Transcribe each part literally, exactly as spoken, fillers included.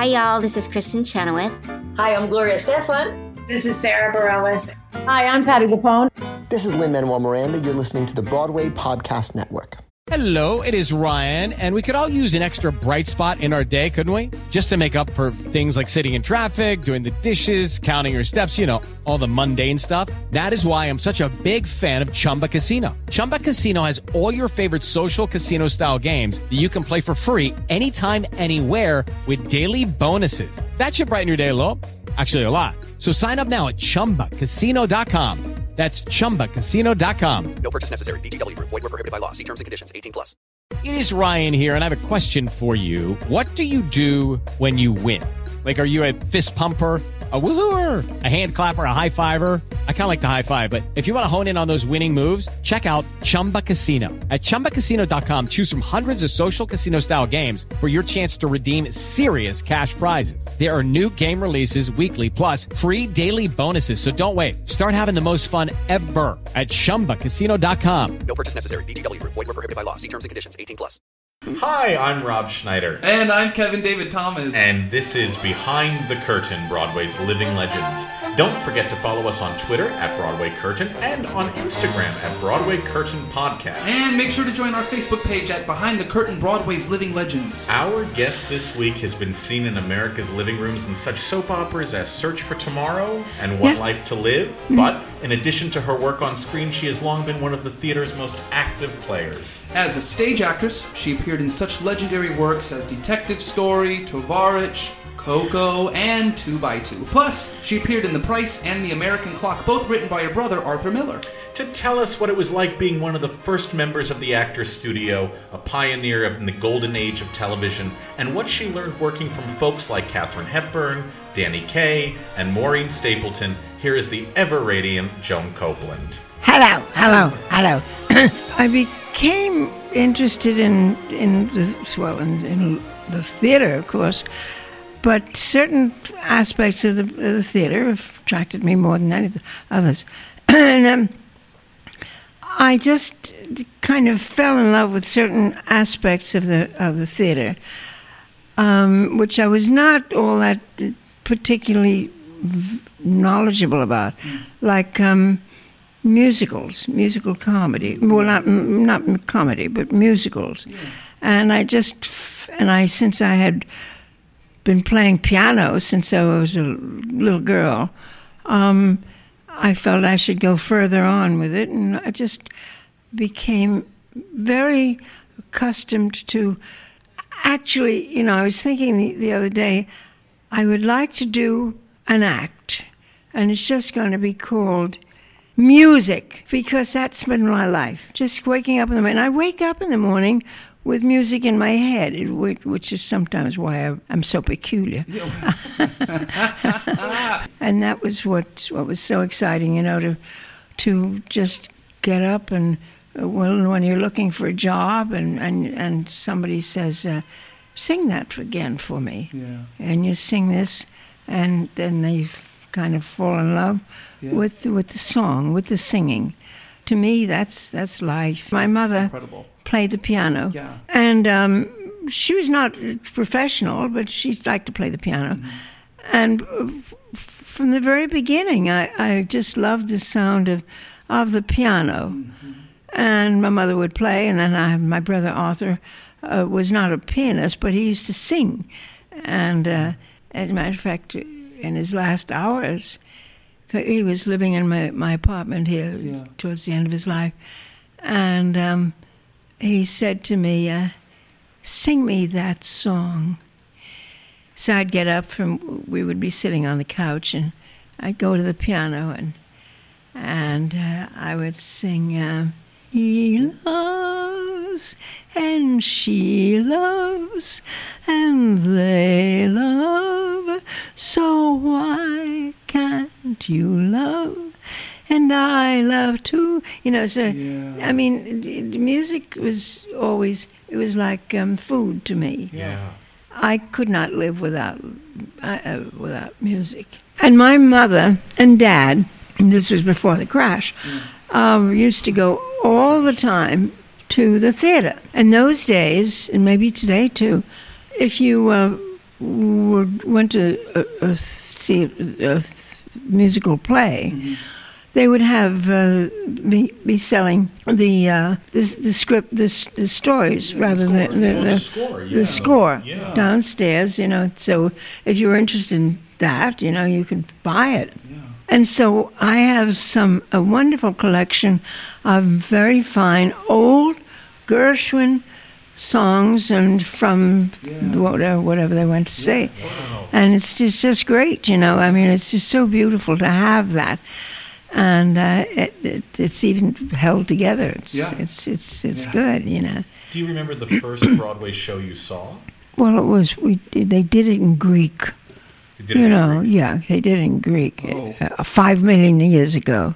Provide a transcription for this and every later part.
Hi, y'all. This is Kristen Chenoweth. Hi, I'm Gloria Estefan. This is Sarah Bareilles. Hi, I'm Patti LuPone. This is Lin-Manuel Miranda. You're listening to the Broadway Podcast Network. Hello, it is Ryan, and we could all use an extra bright spot in our day, couldn't we? Just to make up for things like sitting in traffic, doing the dishes, counting your steps, you know, all the mundane stuff. That is why I'm such a big fan of Chumba Casino. Chumba Casino has all your favorite social casino-style games that you can play for free anytime, anywhere with daily bonuses. That should brighten your day a little. Actually, a lot. So sign up now at chumba casino dot com. That's chumba casino dot com. No purchase necessary. V G W Group. Void where prohibited by law. See terms and conditions. eighteen plus. It is Ryan here, and I have a question for you. What do you do when you win? Like, are you a fist pumper, a woohooer, a hand clapper, a high fiver? I kind of like the high five, but if you want to hone in on those winning moves, check out Chumba Casino. At chumba casino dot com, choose from hundreds of social casino-style games for your chance to redeem serious cash prizes. There are new game releases weekly, plus free daily bonuses. So don't wait. Start having the most fun ever at chumba casino dot com. No purchase necessary. V G W Group. Void where prohibited by law. See terms and conditions. eighteen plus. Hi, I'm Rob Schneider. And I'm Kevin David Thomas. And this is Behind the Curtain, Broadway's Living Legends. Don't forget to follow us on Twitter at Broadway Curtain and on Instagram at Broadway Curtain Podcast. And make sure to join our Facebook page at Behind the Curtain, Broadway's Living Legends. Our guest this week has been seen in America's living rooms in such soap operas as Search for Tomorrow and One yeah. Life to Live. Mm-hmm. But in addition to her work on screen, she has long been one of the theater's most active players. As a stage actress, she appeared in such legendary works as Detective Story, Tovarich, Coco, and Two by Two. Plus, she appeared in The Price and The American Clock, both written by her brother, Arthur Miller. To tell us what it was like being one of the first members of the Actors Studio, a pioneer in the golden age of television, and what she learned working from folks like Katharine Hepburn, Danny Kaye, and Maureen Stapleton, here is the ever-radiant Joan Copeland. Hello, hello, hello. I became interested in in the, well in, in the theater, of course, but certain aspects of the, of the theater attracted me more than any of the others. And um, I just kind of fell in love with certain aspects of the of the theater, um, which I was not all that particularly v- knowledgeable about, like um, musicals, musical comedy. Well, not not comedy, but musicals. Yeah. And I just, and I since I had been playing piano since I was a little girl, um, I felt I should go further on with it, and I just became very accustomed to. Actually, you know, I was thinking the, the other day, I would like to do an act, and it's just going to be called music, because that's been my life. Just waking up in the morning. And I wake up in the morning with music in my head, which is sometimes why I'm so peculiar. And that was what what was so exciting, you know, to to just get up and, well, when you're looking for a job and, and, and somebody says, uh, sing that again for me. Yeah. And you sing this, and then they kind of fall in love yeah. with with the song, with the singing. To me, that's that's life. My mother incredible. Played the piano, yeah. and um, she was not professional, but she liked to play the piano. Mm-hmm. And f- from the very beginning, I, I just loved the sound of of the piano. Mm-hmm. And my mother would play, and then I, my brother Arthur uh, was not a pianist, but he used to sing. And uh, as a matter of fact, in his last hours, he was living in my, my apartment here yeah. towards the end of his life. And um, he said to me, uh, sing me that song. So I'd get up from, we would be sitting on the couch, and I'd go to the piano, and and uh, I would sing, uh, he loves, and she loves, and they love, so why can't you love? And I love too. You know, so, yeah. I mean, the music was always, it was like um, food to me. Yeah. I could not live without uh, without music. And my mother and dad, and this was before the crash, mm. um, used to go all the time to the theater. In those days, and maybe today too, if you uh, would, went to uh, uh, see a, a musical play, mm-hmm. they would have uh, be, be selling the uh, the, the script, the, the stories, yeah, rather the than the, oh, the, the score, yeah. the score yeah. downstairs. You know, so if you were interested in that, you know, you could buy it. Yeah. And so I have some a wonderful collection of very fine old Gershwin songs and from Yeah. whatever, whatever they went to say. Wow. And it's just, just great, you know. I mean, it's just so beautiful to have that. And uh, it, it, it's even held together. It's Yeah. it's it's, it's Yeah. good, you know. Do you remember the first Broadway show you saw? Well, it was, we they did it in Greek. You did it You in know, Greek? yeah, they did it in Greek Oh. uh, five million years ago.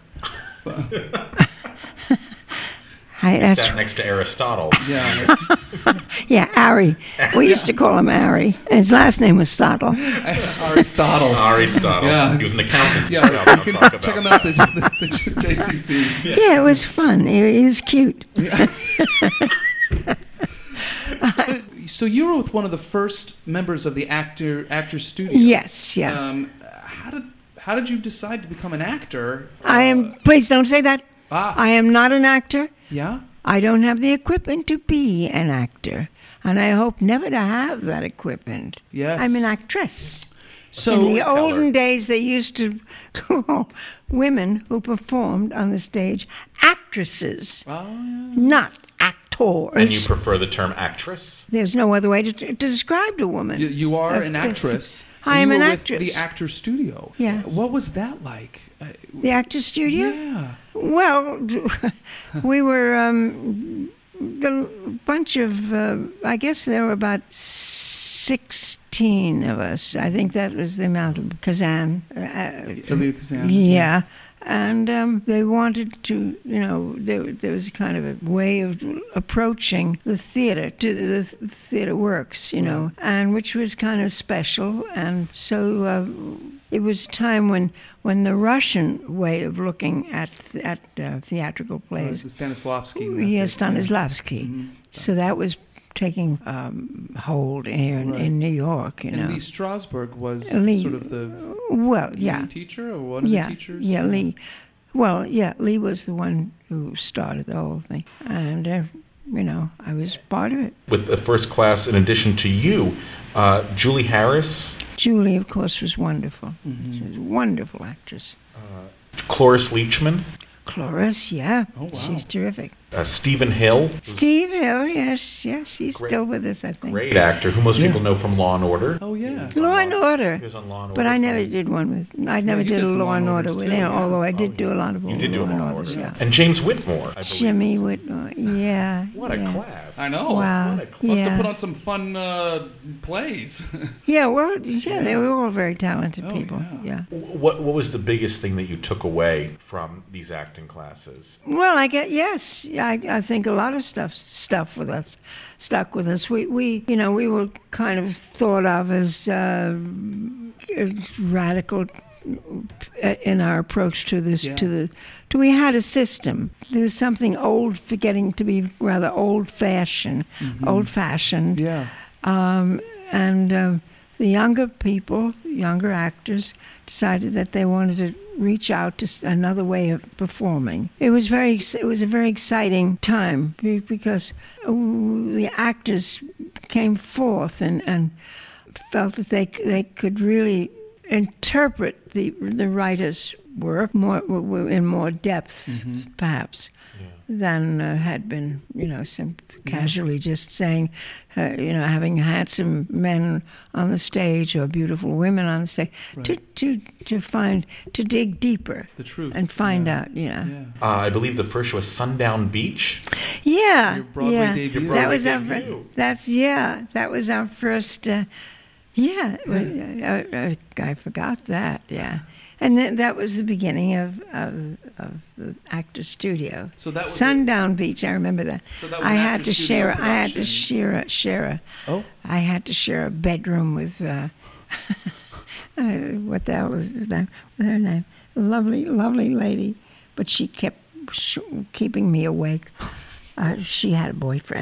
I, that's Sat next to Aristotle. Yeah. yeah, Ari. We used to call him Ari. His last name was Stottle. Aristotle. Aristotle. Yeah. He was an accountant. Yeah, That's what you I'm can talking check him about. out, the, the, the J C C. Yeah, it was fun. He, he was cute. So you were with one of the first members of the actor actor studio. Yes, yeah. Um, how did how did you decide to become an actor? I am. Please don't say that. Ah. I am not an actor. Yeah. I don't have the equipment to be an actor, and I hope never to have that equipment. Yes. I'm an actress. So In the Storyteller. olden days, they used to call women who performed on the stage actresses, Oh, not actors. And you prefer the term actress? There's no other way to, to describe a woman. you, you are A an fi- actress. I and am you an were with actress. The actor studio. Yes. What was that like? Uh, The actor studio? Yeah. Well, we were um, a bunch of, uh, I guess there were about sixteen of us. I think that was the amount of Kazan. Uh, Elia Kazan. yeah. And um, they wanted to, you know, there, there was a kind of a way of approaching the theater, to the th- theater works, you know, and which was kind of special. And so uh, it was a time when, when the Russian way of looking at th- at uh, theatrical Uh, plays, the Stanislavski. yes, method. Stanislavski. Mhm. So that was taking um, hold here in, Right. in New York, you And know. Lee Strasberg was Lee- sort of the Well, lead yeah. teacher or one of yeah, the teachers? Yeah, Lee. Well, yeah, Lee was the one who started the whole thing. And, uh, you know, I was part of it. With the first class, in addition to you, uh, Julie Harris, Julie, of course, was wonderful. Mm-hmm. She was a wonderful actress. Cloris Leachman, Cloris, yeah. Oh, wow. She's terrific. uh, Stephen Hill, Steve Hill, yes, yes, she's Great- still with us, I think. great actor who most people know from Law and Order. Oh, yeah. Law and Order. He was on Law and Order. But I never from- did one with, I never you did did a some Law and Order Orders with too, him, yeah. although I Oh, did do a lot of You did do Law a and Law and Orders, Order. yeah. And James Whitmore, I believe. Jimmy Whitmore, yeah. What a yeah. class. I know. Wow. What a cl- Must yeah. have put on some fun uh, plays. Yeah, well, yeah, they were all very talented Oh, people. yeah. Yeah. What What was the biggest thing that you took away from these acting classes? Well, I get yes. I, I think a lot of stuff stuff with us stuck with us. We we you know we were kind of thought of as uh, radical in our approach to this Yeah. to the to we had a system. There was something old, forgetting to be rather old fashioned, old fashioned. yeah. Um, and um, the younger people, younger actors, decided that they wanted to reach out to s- another way of performing. It was very, ex- it was a very exciting time be- because uh, the actors came forth and, and felt that they c- they could really interpret the the writer's work more w- w- in more depth, perhaps, than uh, had been, you know, some casually just saying, uh, you know, having handsome men on the stage or beautiful women on the stage, to, to to find, to dig deeper The truth, and find yeah. out, you know. Yeah. Uh, I believe the first was Sundown Beach. Yeah, Your Broadway yeah. debut. Your that Broadway was our. debut. fir- That's yeah. That was our first. Uh, yeah, I, I, I forgot that. Yeah, and then that was the beginning of of, of the actor studio. So that was Sundown Beach. I remember that. So that was I an had actor to studio share. I had to production. share a, share a. Oh. I had to share a bedroom with. Uh, uh, what the hell was his name? What's her name? A lovely, lovely lady, but she kept sh- keeping me awake. Uh, she had a boyfriend.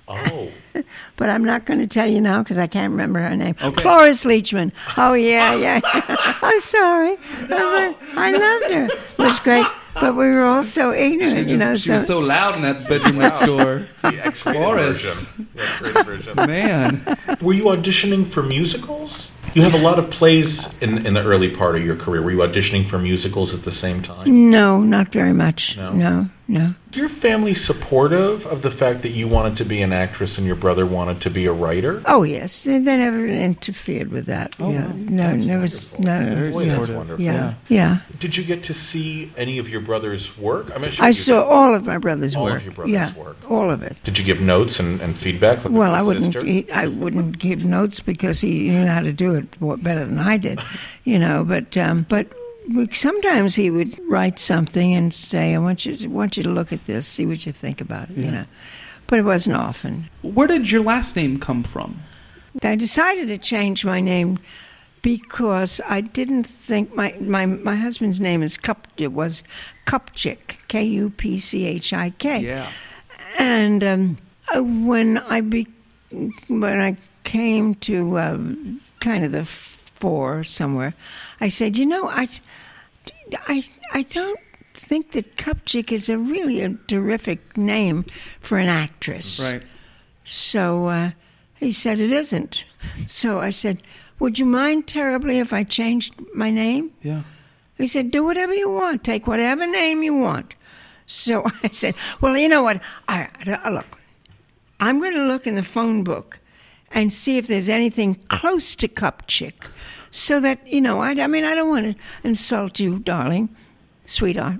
Oh. But I'm not going to tell you now because I can't remember her name. Okay. Cloris Leachman. Oh, yeah, yeah. I'm sorry. No, I loved her. It was great. But we were all so ignorant, She, you just- know. she so was so loud in that bedroom next door. The X-rated Boris. version. The X-rated version. Man. Were you auditioning for musicals? You have a lot of plays in, in the early part of your career. Were you auditioning for musicals at the same time? No, not very much. No? No, no. Is your family supportive of the fact that you wanted to be an actress and your brother wanted to be a writer? Oh, yes. They, they never interfered with that. Oh, yeah. wow. No, That's never. wonderful. No, Very Boy, yeah. that's supportive. wonderful. Yeah, yeah. Did you get to see any of your brother's work? I, mean, sure I you saw did. all of my brother's All of work. your brother's yeah, work. all of it. Did you give notes and, and feedback? Like Well, with I your wouldn't. sister? He, I wouldn't give notes because he knew how to do it more- better than I did, you know. But um, but we- sometimes he would write something and say, "I want you, to, want you to look at this, see what you think about it," you know. But it wasn't often. Where did your last name come from? I decided to change my name because I didn't think my my, my husband's name is Kup. It was Kupchik, K U P C H I K. Yeah. And um, uh, when I be, when I came to uh, kind of the fore somewhere, I said, you know, I, I, I don't think that Kupchik is a really a terrific name for an actress. Right. So uh, he said it isn't. So I said, would you mind terribly if I changed my name? Yeah. He said, do whatever you want. Take whatever name you want. So I said, well, you know what? I, I, look, I'm going to look in the phone book and see if there's anything close to Kupchik so that, you know, I, I mean, I don't want to insult you, darling, sweetheart.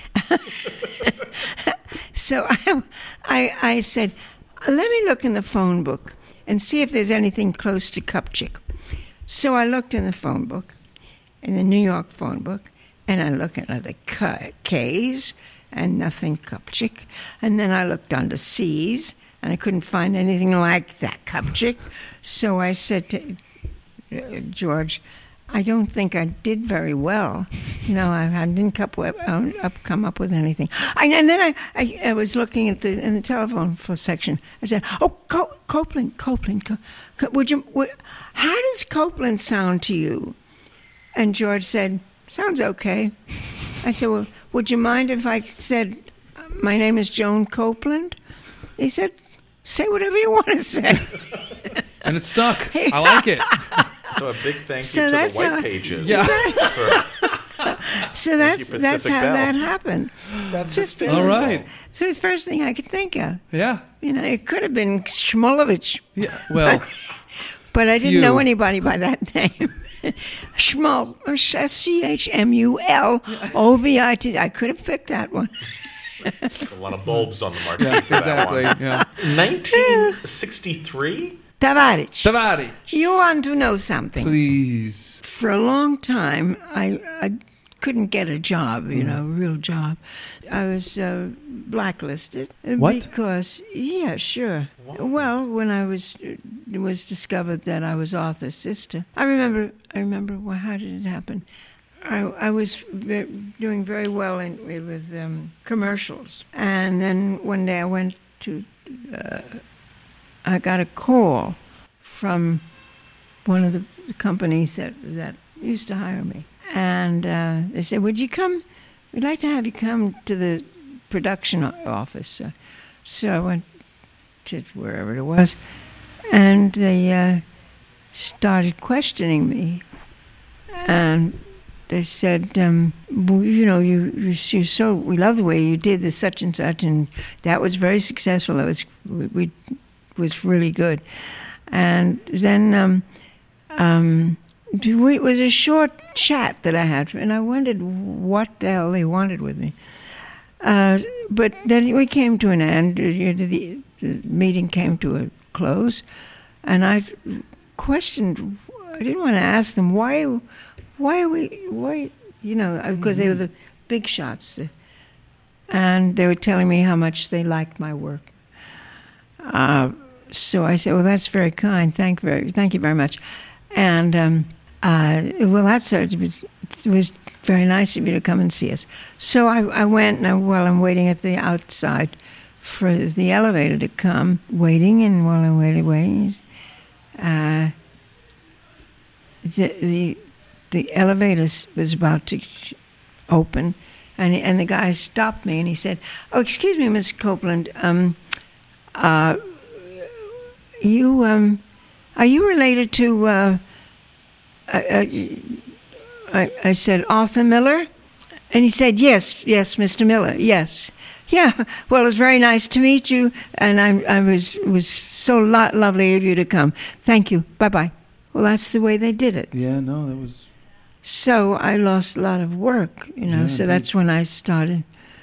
So I, I, I said, let me look in the phone book and see if there's anything close to Kupchik. So I looked in the phone book, in the New York phone book, and I looked at the K- K's and nothing Kupchik. And then I looked under C's, and I couldn't find anything like that Kupchik. So I said to uh, George, I don't think I did very well. You know, I, I didn't come up, uh, up, come up with anything. I, and then I, I, I was looking at the in the telephone for section. I said, "Oh, Co- Copeland, Copeland, Co- Co- would you? Would, how does Copeland sound to you?" And George said, "Sounds okay." I said, "Well, would you mind if I said my name is Joan Copeland?" He said, "Say whatever you want to say." And it stuck. I like it. So a big thank you So to the that's White how- Pages. Yeah. for- So that's you, that's Pacific how Bell. that happened. that's Just just All right. So it's the first thing I could think of. Yeah. You know, it could have been Shmulovich, Yeah. Well, but I didn't Phew. know anybody by that name. Shmul, S C H M U L O V I T. I could have picked that one. a lot of bulbs on the market yeah, for that exactly. one. Yeah. nineteen sixty-three? Tavares. Tavares. You want to know something? Please. For a long time, I, I couldn't get a job, you know, a real job. I was uh, blacklisted. uh, What? Because, yeah, sure. Well, when I was, it was discovered that I was Arthur's sister. I remember, I remember, well, how did it happen? I, I was ve- doing very well in, with um, commercials. And then one day I went to, uh, I got a call from one of the companies that, that used to hire me. And uh, they said, would you come, we'd like to have you come to the production o- office. Uh, so I went to wherever it was, and they uh, started questioning me. And they said, um, well, you know, you, you, you so, we love the way you did this such and such, and that was very successful. It was, we, we was really good. And then um, um, it was a short chat that I had, and I wondered what the hell they wanted with me. Uh, but then we came to an end. The, the, the meeting came to a close, and I questioned. I didn't want to ask them why. Why are we? Why you know? Because they were the big shots, and they were telling me how much they liked my work. Uh, so I said, "Well, that's very kind. Thank very, thank you very much." And um, uh, well, that's uh, it was, it was very nice of you to come and see us. So I, I went, and I, well, I'm waiting at the outside for the elevator to come, waiting, and while I waited, waiting, uh, the, the the elevator was about to open, and and the guy stopped me and he said, "Oh, excuse me, Miss Copeland, um, uh, you um, are you related to?" Uh, I, I, I said, "Arthur Miller," and he said, "Yes, yes, Mister Miller, yes." Yeah, well, it was very nice to meet you, and I, I was it was so lo- lovely of you to come. Thank you. Bye bye. Well, that's the way they did it. Yeah, no, that was. So I lost a lot of work, you know. Yeah, so indeed. that's when I started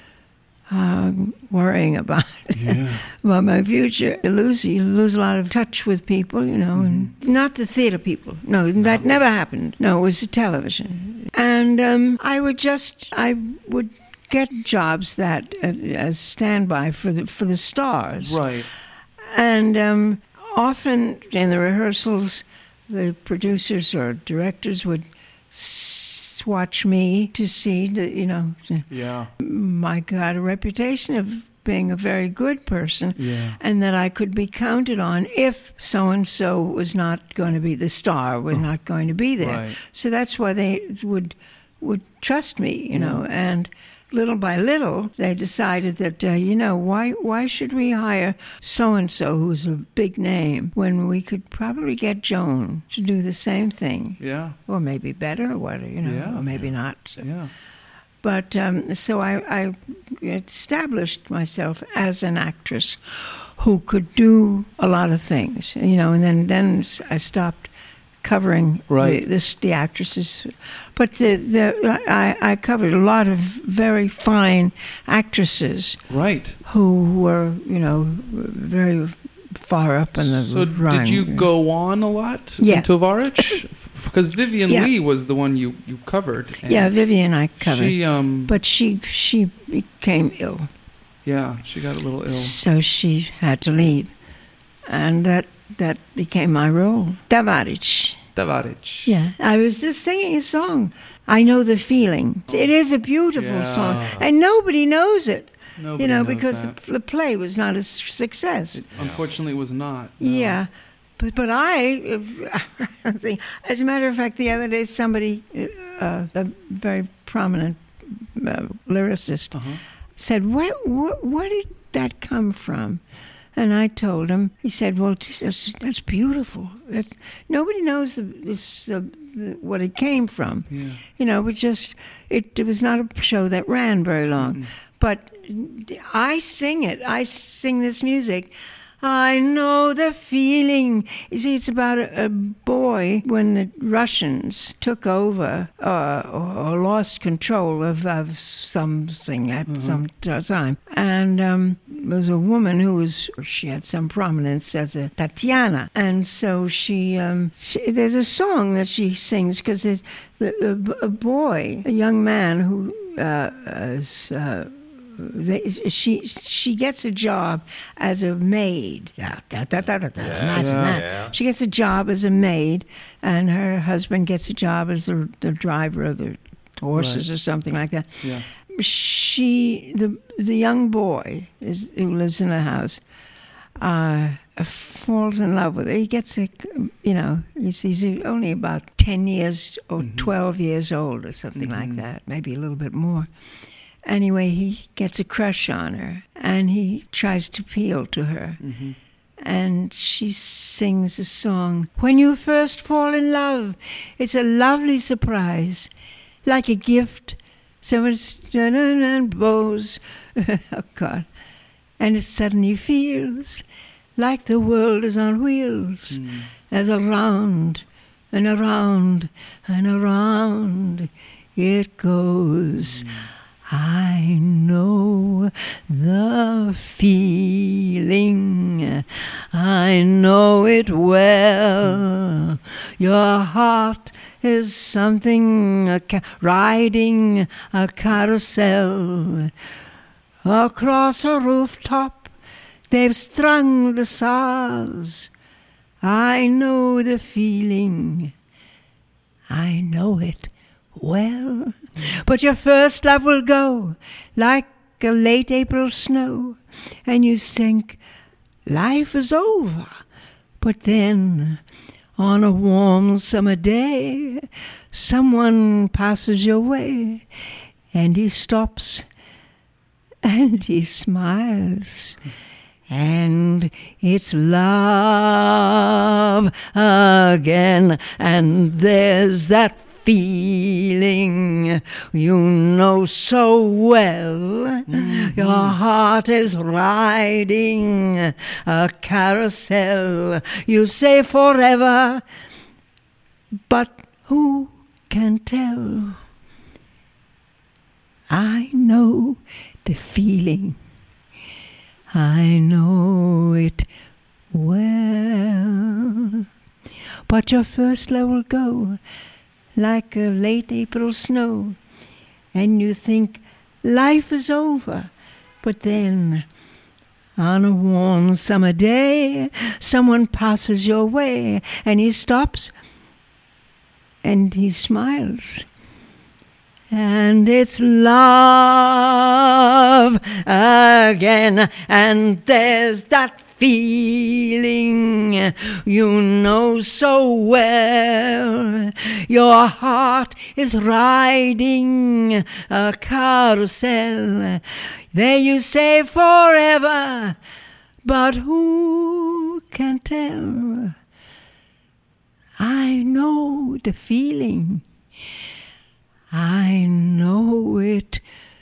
um, worrying about Yeah. about my future. You lose you lose a lot of touch with people, you know, and not the theater people. No, that never happened. No, it was the television, and um, I would just I would. get jobs that uh, as standby for the for the stars, Right. and um, often in the rehearsals, the producers or directors would s- watch me to see that, you know, Yeah. I got a reputation of being a very good person, Yeah. and that I could be counted on if so and so was not going to be the star, was not going to be there. Right. So that's why they would would trust me, you know, and. Little by little, they decided that, uh, you know, why why should we hire so-and-so who's a big name when we could probably get Joan to do the same thing? Yeah. Or maybe better, or what, you know, Yeah. or maybe not. So. Yeah. But um, so I, I established myself as an actress who could do a lot of things, you know, and then, then I stopped covering Right. the, this, the actresses. But the, the, I, I covered a lot of very fine actresses Right. who were, you know, very far up in the So rung. did you go on a lot in Yes. Tovarich? Because Vivian Yeah. Lee was the one you, you covered. and Yeah, Vivian I covered. She, um, but she she became ill. yeah, she got a little ill. So she had to leave. And that that became my role. Tavarich. Tavarich. Yeah. I was just singing a song. I know the feeling. It is a beautiful Yeah. song. And nobody knows it. Nobody you know, knows because that. the, the play was not a s- success. Unfortunately, it was not. no. Yeah. But but I, think, as a matter of fact, the other day somebody, uh, a very prominent uh, lyricist, Uh-huh. said, where, where, where did that come from? And I told him, he said, well, that's, that's beautiful. That's, nobody knows the, this, uh, the, what it came from. Yeah. You know, it just, it, it was not a show that ran very long. Mm-mm. But I sing it. I sing this music. I know the feeling. You see, it's about a, a boy when the Russians took over uh, or, or lost control of, of something at Mhm. some t- time. And um, there was a woman who was, she had some prominence as a Tatiana. And so she, um, she there's a song that she sings because the, the, a boy, a young man who uh, is... Uh, They, she she gets a job as a maid. Da, da, da, da, da, da. Imagine Yeah. that. Yeah. She gets a job as a maid, and her husband gets a job as the the driver of the horses Right. or something like that. Yeah. She the the young boy is who lives in the house. Uh, falls in love with her. He gets a, you know, he's, he's only about ten years or Mhm. twelve years old or something like Mhm. that, maybe a little bit more. Anyway, he gets a crush on her, and he tries to appeal to her. Mm-hmm. And she sings a song. When you first fall in love, it's a lovely surprise, like a gift. Someone's and bows. Oh, God. And it suddenly feels like the world is on wheels, Mm. as around and around and around it goes. I know the feeling, I know it well. Your heart is something, a ca- riding a carousel. Across a rooftop, they've strung the stars. I know the feeling, I know it well. But your first love will go like like a late April snow, and you think life is over. But then, on a warm summer day, someone passes your way, and he stops, and he smiles. And it's love again, and there's that feeling you know so well. Mm-hmm. Your heart is riding a carousel. You say forever, but who can tell? I know the feeling. I know it well. But your first love will go like a late April snow, and you think life is over. But then, on a warm summer day, someone passes your way, and he stops, and he smiles. And it's love again, and there's that feeling you know so well. Your heart is riding a carousel. There you say forever, but who can tell? I know the feeling. I know it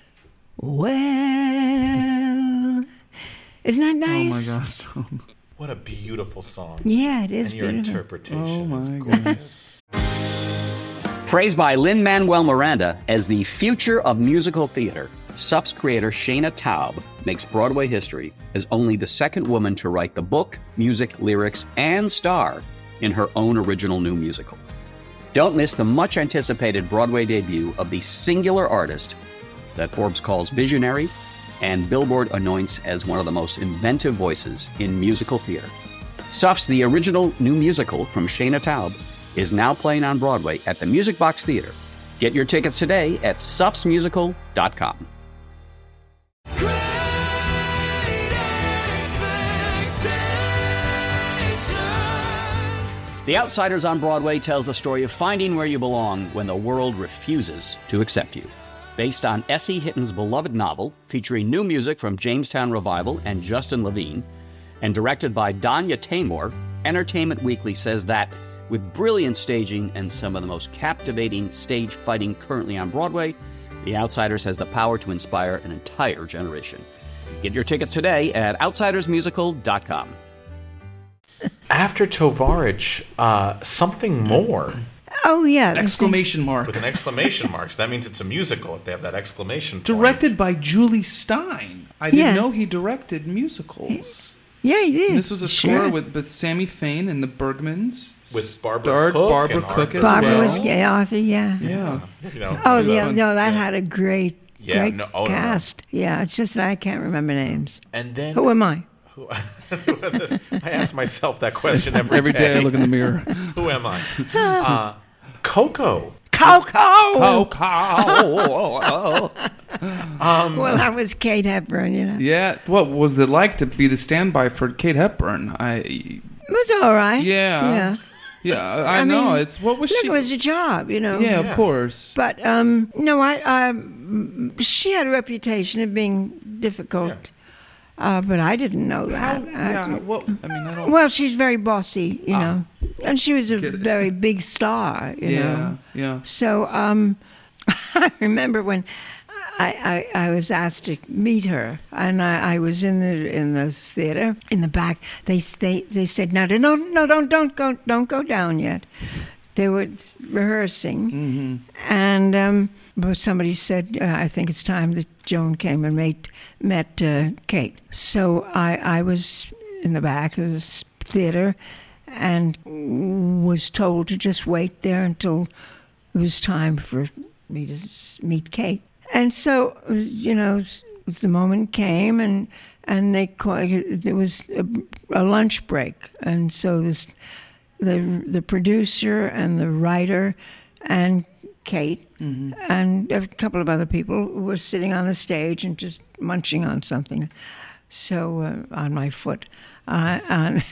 well. Isn't that nice? Oh my gosh. What a beautiful song. Yeah, it is and your beautiful. interpretation Oh my is goodness. Praised by Lin-Manuel Miranda as the future of musical theater, S U F's creator Shana Taub makes Broadway history as only the second woman to write the book, music, lyrics, and star in her own original new musical. Don't miss the much-anticipated Broadway debut of the singular artist that Forbes calls visionary and Billboard anoints as one of the most inventive voices in musical theater. S U F's The Original New Musical from Shana Taub is now playing on Broadway at the Music Box Theater. Get your tickets today at sufs musical dot com. The Outsiders on Broadway tells the story of finding where you belong when the world refuses to accept you. Based on S E. Hitton's beloved novel, featuring new music from Jamestown Revival and Justin Levine, and directed by Danya Taymor, Entertainment Weekly says that, with brilliant staging and some of the most captivating stage fighting currently on Broadway, The Outsiders has the power to inspire an entire generation. Get your tickets today at outsiders musical dot com. After Tovarich, uh, something more. Oh, yeah. Exclamation mark. With an exclamation mark. So that means it's a musical if they have that exclamation point. Directed by Julie Stein. I didn't Yeah. know he directed musicals. Yeah, he did. And this was a Sure. score with, with Sammy Fain and the Bergmans. With Barbara Starred Cook Barbara and Cook Arthur as Barbara well. was, yeah, Arthur, yeah. Yeah. You know, Oh, it was yeah, fun. no, that Yeah. had a great, Yeah, great no, oh, no, no. cast. Yeah, it's just that I can't remember names. And then Who am I? Who, I ask myself that question every, Every day I look in the mirror. Who am I? Uh, Coco. Coco! Coco! Um, Well, that was Kate Hepburn, you know. Yeah. What was it like to be the standby for Kate Hepburn? I. It was all right. Yeah. Yeah. Yeah, I, I know. mean, It's what was Look, she? it was a job, you know. yeah, Yeah. of course. But, um, no, I, um, she had a reputation of being difficult. Uh, but I didn't know that. How, I- yeah. Well, I mean, I don't. Well, she's very bossy, you Ah. know. And she was a Get it. very big star, you yeah. know. Yeah. So um, I remember when I, I, I was asked to meet her, and I, I was in the in the theater in the back. They they they said, "No, no, no, don't don't go don't go down yet." They were rehearsing, Mm-hmm. and um, but somebody said, uh, "I think it's time that Joan came and met met uh, Kate." So I I was in the back of the theater, and was told to just wait there until it was time for me to s- meet Kate. And so, you know, the moment came, and and they called, there was a, a lunch break, and so this the the producer and the writer and Kate, mm-hmm. and a couple of other people were sitting on the stage and just munching on something. So, uh, on my foot. Uh, on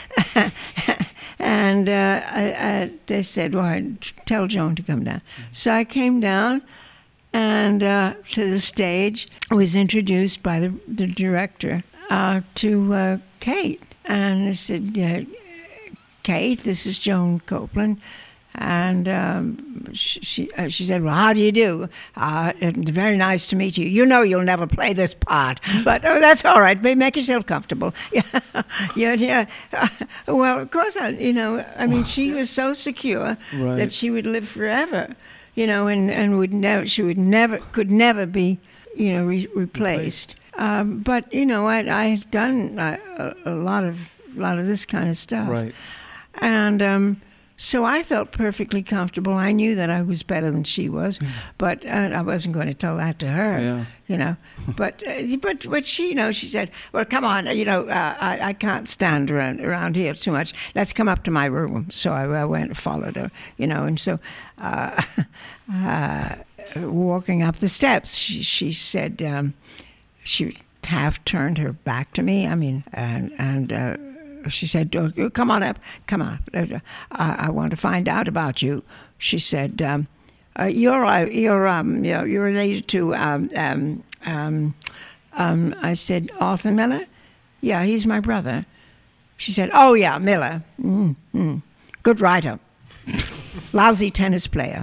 and uh, I, I, they said, well, tell Joan to come down. Mm-hmm. So I came down and uh, to the stage. I was introduced by the, the director uh, to uh, Kate. And I said, uh, Kate, this is Joan Copeland. And um, she she, uh, she said, well, how do you do? Uh, very nice to meet you. You know you'll never play this part, but oh, that's all right. Make yourself comfortable. Yeah, yeah. yeah. Uh, well, of course, I, you know, I mean, she was so secure right. that she would live forever, you know, and, and would never, she would never, could never be, you know, re- replaced. Um, but, you know, I, I had done a, a lot of, a lot of this kind of stuff. Right. And, um, So I felt perfectly comfortable. I knew that I was better than she was, but uh, I wasn't going to tell that to her, yeah. you know. But uh, but but she, you know, she said, "Well, come on, you know, uh, I I can't stand around around here too much. Let's come up to my room." So I, I went and followed her, you know, and so uh, uh, walking up the steps, she she said um, she half turned her back to me. I mean, and and. Uh, She said, oh, come on up, come on up. I, I want to find out about you. She said, um, uh, you're, uh, you're, um, you're, you're related to, um, um, um, um, I said, Arthur Miller? Yeah, he's my brother. She said, oh, yeah, Miller. Mm, mm. Good writer. Lousy tennis player.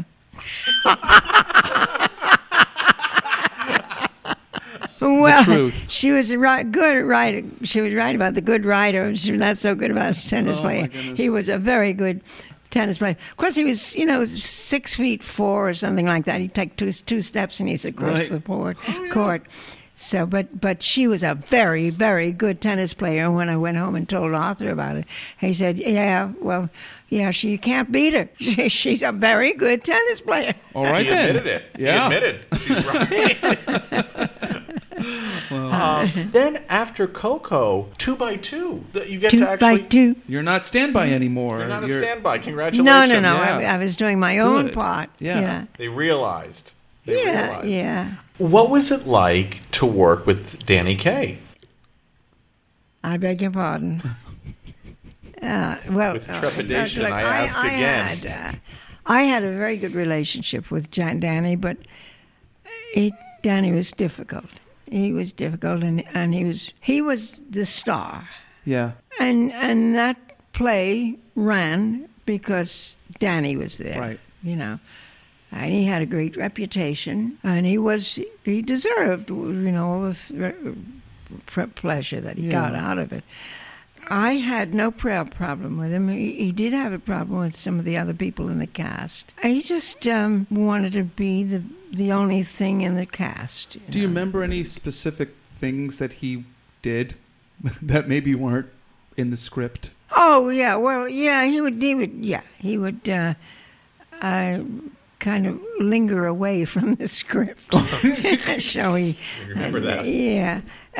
Well, she was a right, good writer. She was right about the good writer. She was not so good about tennis oh, player. He was a very good tennis player. Of course, he was, you know, six feet four or something like that. He'd take two two steps and he's across right. the board, oh, court. So, but but she was a very, very good tennis player. When I went home and told Arthur about it, he said, yeah, well, yeah, she you can't beat her. She, she's a very good tennis player. All right, he then. admitted it. Yeah. He admitted she's right. Well, um, then after Coco, two by two, that you get two to actually. by two. You're not standby anymore. You're not a You're... standby. Congratulations. No, no, no. Yeah. I, I was doing my own Good. part. Yeah. yeah. They realized. They yeah, realized. yeah. What was it like to work with Danny Kaye? I beg your pardon. Uh, well, With trepidation, uh, look, I ask I, again. I had, uh, I had a very good relationship with Jan- Danny, but he, Danny was difficult. He was difficult, and, and he was he was the star. Yeah. And and that play ran because Danny was there. Right. You know. And he had a great reputation, and he was he deserved, you know, all the pleasure that he yeah. got out of it. I had no problem with him. He, he did have a problem with some of the other people in the cast. He just um, wanted to be the the only thing in the cast. You Do know? you remember any specific things that he did that maybe weren't in the script? Oh yeah, well yeah, he would. He would. Yeah, he would. Uh, uh, kind of linger away from the script, shall we? Remember that? Yeah.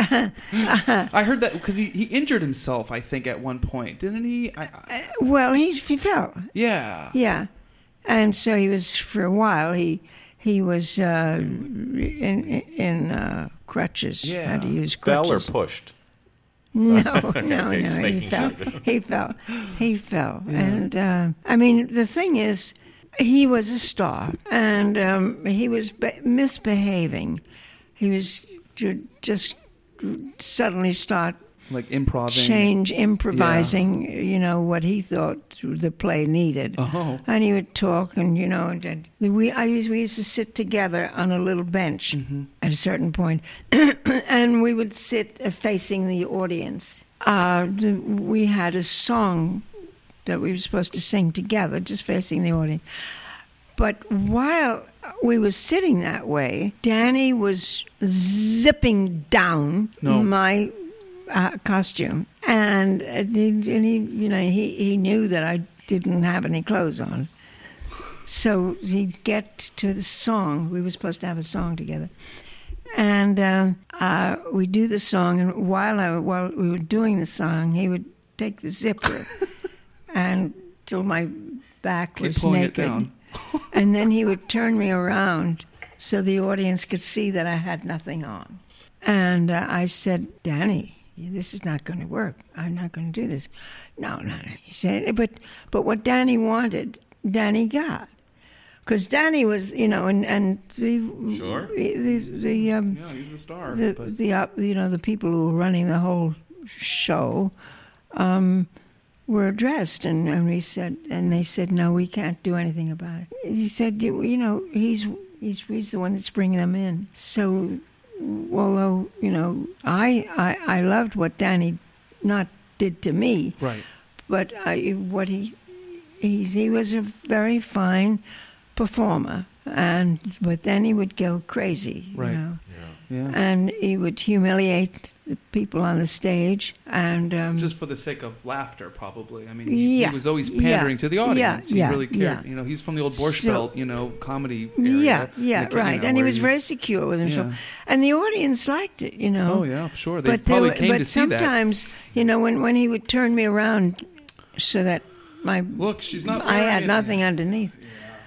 I heard that because he, he injured himself, I think, at one point, didn't he? I, I... Uh, well, he he fell. Yeah. Yeah, and so he was for a while. He he was uh, in in uh, crutches. Yeah. Had to use crutches. Fell or pushed? No, no, Okay, no. just He making fell. sure. He fell. He fell. Yeah. And uh, I mean, the thing is, he was a star, and um, he was be- misbehaving. He was to just suddenly start like improv, change, improvising. Yeah. You know what he thought the play needed, oh. and he would talk, and you know, and we I used we used to sit together on a little bench mm-hmm. at a certain point, and we would sit facing the audience. Uh, the, we had a song that we were supposed to sing together, just facing the audience. But while we were sitting that way, Danny was zipping down no. my uh, costume, and, and, he, and he, you know, he, he knew that I didn't have any clothes on. So he'd get to the song. We were supposed to have a song together. And uh, uh, we do the song, and while I, while we were doing the song, he would take the zipper, and till my back Keep was pulling naked, it down. and then he would turn me around so the audience could see that I had nothing on. And uh, I said, Danny, this is not going to work. I'm not going to do this. No, no, no. He said, but but what Danny wanted, Danny got. Because Danny was, you know, and, and the Sure. the the um, Yeah, he's the star. the but the uh, you know the people who were running the whole show um, were addressed, and, and we said, and they said, no, we can't do anything about it. He said, you, you know, he's he's he's the one that's bringing them in. So, although you know, I I, I loved what Danny not did to me, right. but I what he he's, he was a very fine performer, and but then he would go crazy, Right. you know. Yeah. And he would humiliate the people on the stage, and um, Just for the sake of laughter, probably. I mean, he, Yeah, he was always pandering yeah, to the audience. yeah, he really cared. yeah. You know, he's from the old Borscht So- Belt, you know, comedy area. yeah, yeah, Like, you right. know, And he where was you- very secure with himself, Yeah. and the audience liked it, you know. Oh yeah, sure. They but probably were- came but to see that. sometimes, you know, when when he would turn me around so that my Look, she's not. I wearing had it. nothing underneath,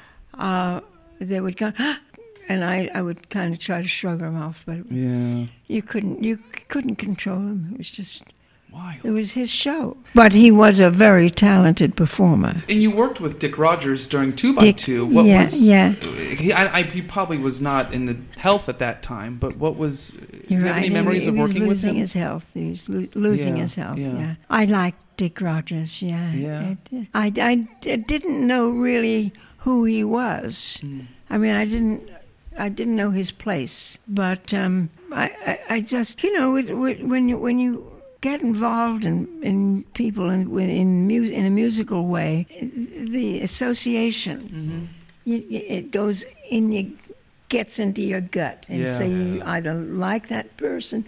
uh, they would go. And I, I would kind of try to shrug them off, but Yeah. you couldn't you couldn't control him. It was just Wild. it was his show. But he was a very talented performer. And you worked with Dick Rogers during Two by Dick- Two. What yeah, was? yeah. He, I, I, he probably was not in the health at that time. But what was? Do You're you have right. any memories he, of he working with was losing him? his health. He was lo- losing Yeah, his health. yeah. Yeah. I liked Dick Rogers. Yeah. Yeah. I, I, I d- didn't know really who he was. Mm. I mean, I didn't. I didn't know his place, but um, I, I, I just, you know, it, it, when you when you get involved in, in people in in, mu- in a musical way, the association, Mm-hmm. you, it goes in your, gets into your gut, and Yeah. so you either like that person,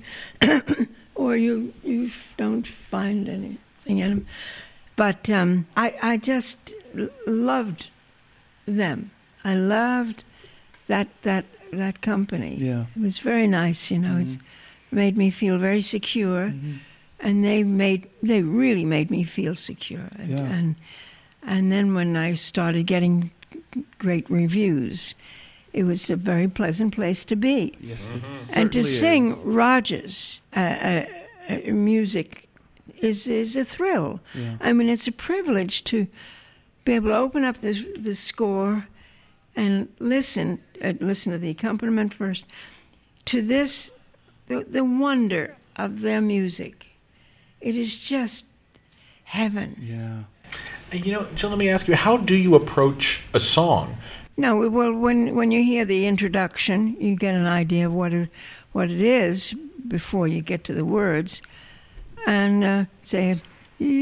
or you you f- don't find anything in them. But um, I I just l- loved them. I loved that that that company. Yeah. It was very nice, you know. It's made me feel very secure, Mm-hmm. and they made they really made me feel secure. And, Yeah. and and then when I started getting great reviews, it was a very pleasant place to be. Yes, it And to certainly sing is. Rogers uh, uh, uh, music is is a thrill. Yeah. I mean, it's a privilege to be able to open up this the score and listen uh, listen to the accompaniment first to this the, the wonder of their music. It is just heaven. Yeah. And, you know, Jill, let me ask you, how do you approach a song? No, well, when when you hear the introduction, you get an idea of what it, what it is before you get to the words, and uh, say it.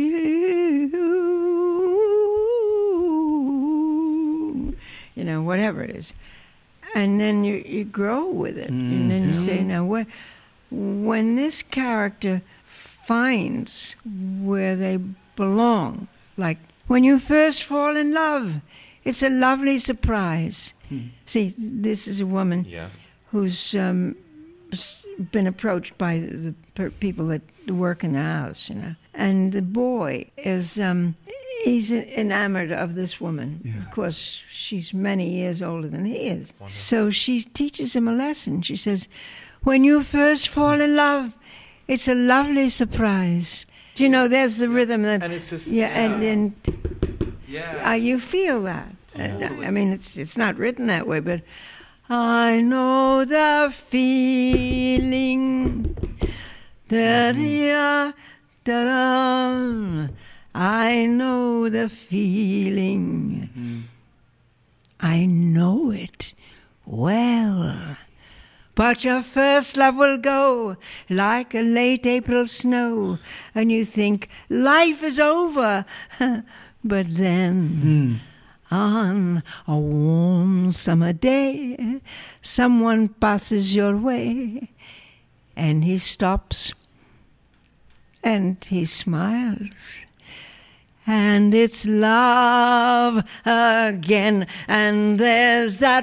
You know, whatever it is, and then you you grow with it, and then you say, now what? When this character finds where they belong, like when you first fall in love. It's a lovely surprise. Hmm. See, this is a woman Yes. who's um, s- been approached by the per- people that work in the house, you know. And the boy is, um, he's enamored of this woman. Yeah. Of course, she's many years older than he is. So she teaches him a lesson. She says, when you first fall in love, it's a lovely surprise. You know, there's the rhythm that, And it's just- yeah, and and Yeah. uh, you feel that. Uh, I mean, it's it's not written that way, but I know the feeling. Da da da da. I know the feeling. I know it well. But your first love will go like a late April snow, and you think life is over. But then, on a warm summer day, someone passes your way, and he stops, and he smiles. And it's love again, and there's that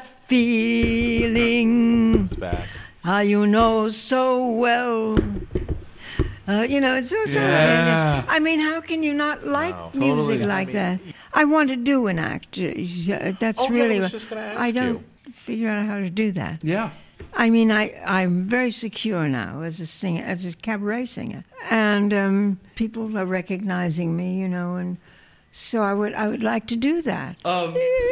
feeling. It's back. Ah, you know so well Uh, you know, it's also. Yeah. I mean, how can you not like Wow. music Totally. like I that? I want to do an act. Uh, That's Oh, yeah, I really. was what- just gonna ask I don't you. figure out how to do that. Yeah. I mean, I, I'm very secure now as a singer, as a cabaret singer. And um, people are recognizing me, you know, and so I would I would like to do that. Um,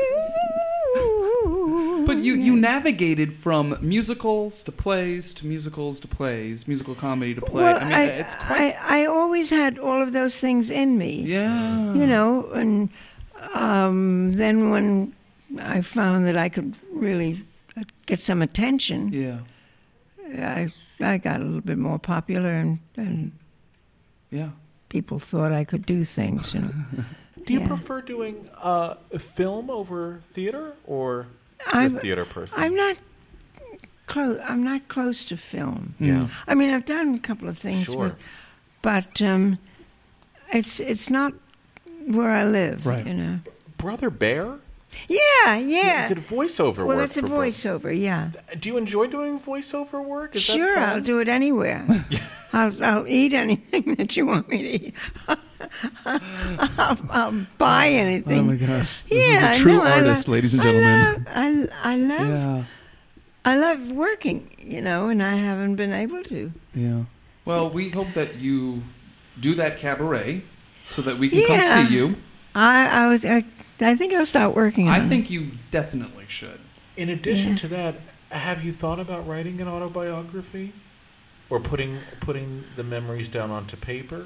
but you, you navigated from musicals to plays to musicals to plays, musical comedy to play. Well, I mean, I, it's quite... I, I always had all of those things in me. Yeah. You know, and um, then when I found that I could really get some attention, Yeah. I I got a little bit more popular, and, and Yeah. people thought I could do things. You know. Do you Yeah. prefer doing uh, film over theater, or you're I'm- a theater person? I'm not close. I'm not close to film. Yeah. I mean, I've done a couple of things, Sure. but, but um, it's it's not where I live. Right. You know. Brother Bear? Yeah, yeah. You did voiceover well, work. that's a for Bro- voiceover. Yeah. Do you enjoy doing voiceover work? Is Sure, that I'll fun? do it anywhere. I'll, I'll eat anything that you want me to eat. I'll, I'll buy anything. Oh my gosh. This Yeah, is a true no, I artist, lo- ladies and I gentlemen. love, I, I love, Yeah. I love working, you know, and I haven't been able to. Yeah. Well, we hope that you do that cabaret so that we can Yeah. come see you. I, I was, I, I think I'll start working on I it. think you definitely should. In addition Yeah. to that, have you thought about writing an autobiography, or putting putting the memories down onto paper?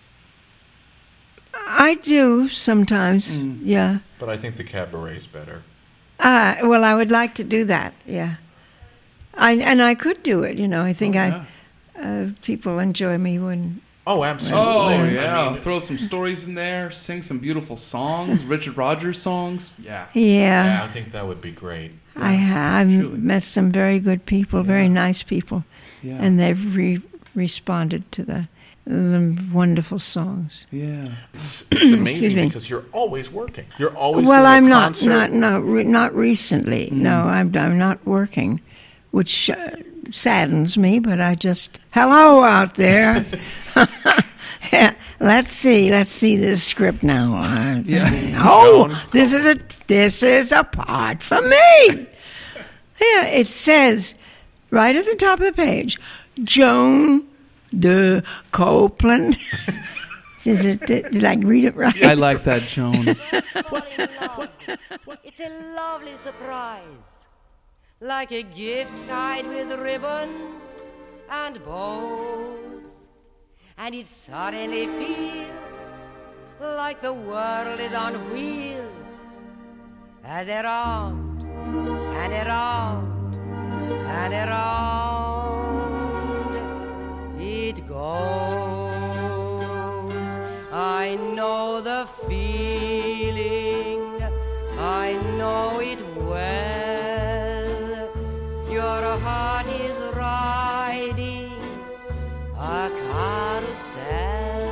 I do sometimes, Mm. yeah. But I think the cabaret's better. Uh, well, I would like to do that, yeah. I and I could do it, you know. I think Oh, I yeah. uh, people enjoy me when. Oh, absolutely. Oh, I yeah. mean, Throw some stories in there, sing some beautiful songs, Richard Rogers songs. Yeah. Yeah, yeah, I think that would be great. I have truly. met some very good people, very nice people, Yeah. and they've re- responded to the the wonderful songs. Yeah. It's, it's amazing Excuse me. because you're always working. You're always Well, doing a I'm not concert. not not re- not recently. Mm. No, I'm I'm not working, which uh, saddens me. But I just hello out there. Let's see. Let's see this script now. Uh, Yeah. Oh, Joan. this is a this is a part for me. Yeah, it says right at the top of the page, Joan de Copeland. Is it? Did, did I read it right? I like that, Joan. Fall in love. It's a lovely surprise, like a gift tied with ribbons and bows, and it suddenly feels like the world is on wheels, as around and around and around it goes. I know the feeling, I know it well. Your heart is riding a carousel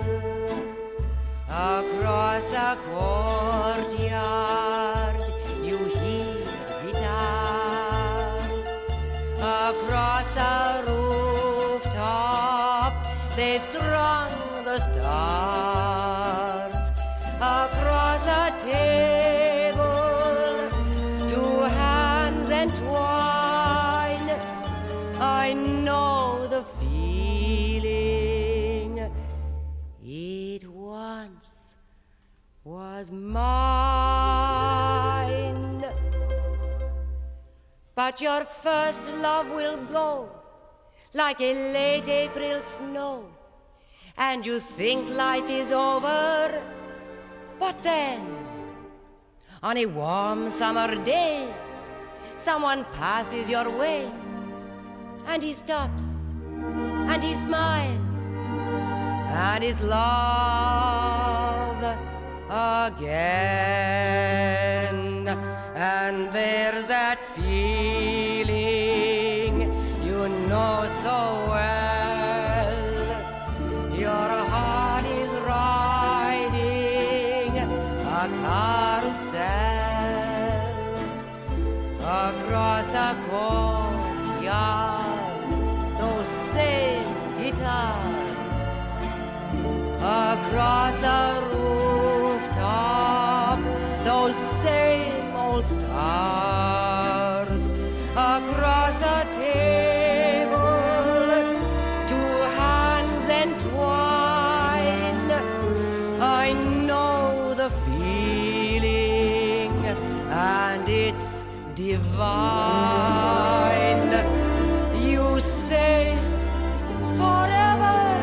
across a courtyard. You hear guitars across a rooftop. They've strung the stars across a table. Two hands entwine. I know the feeling. It once was mine. But your first love will go like a late April snow, and you think life is over. But then, on a warm summer day, someone passes your way, and he stops, and he smiles, and is love again. And there's that feeling you know so well. Your heart is riding a carousel across a courtyard. Those same guitars across a rooftop, those same old stars, across a table, two hands entwined. I know the feeling, and it's divine. You say forever,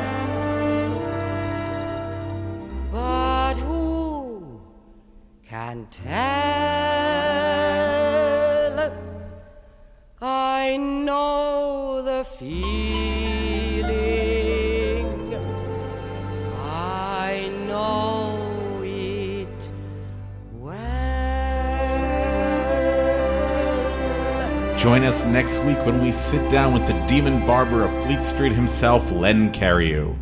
but who can tell? I know the feeling, I know it well. Join us next week when we sit down with the demon barber of Fleet Street himself, Len Cariou.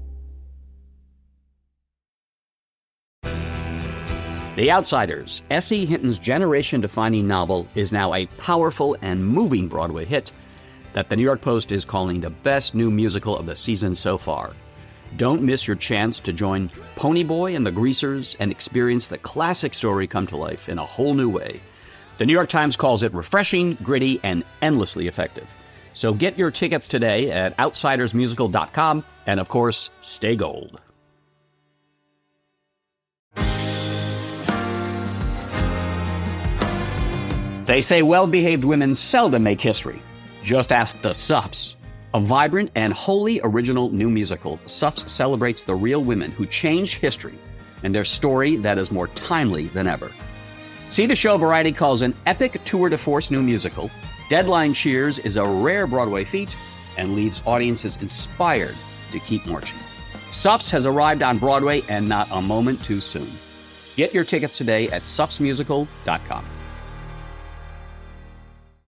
The Outsiders, S E. Hinton's generation-defining novel, is now a powerful and moving Broadway hit that the New York Post is calling the best new musical of the season so far. Don't miss your chance to join Ponyboy and the Greasers and experience the classic story come to life in a whole new way. The New York Times calls it refreshing, gritty, and endlessly effective. So get your tickets today at outsiders musical dot com, and of course, stay gold. They say well-behaved women seldom make history. Just ask the Suffs. A vibrant and wholly original new musical, Suffs celebrates the real women who changed history and their story that is more timely than ever. See the show Variety calls an epic tour de force new musical. Deadline cheers is a rare Broadway feat and leaves audiences inspired to keep marching. Suffs has arrived on Broadway, and not a moment too soon. Get your tickets today at suffs musical dot com.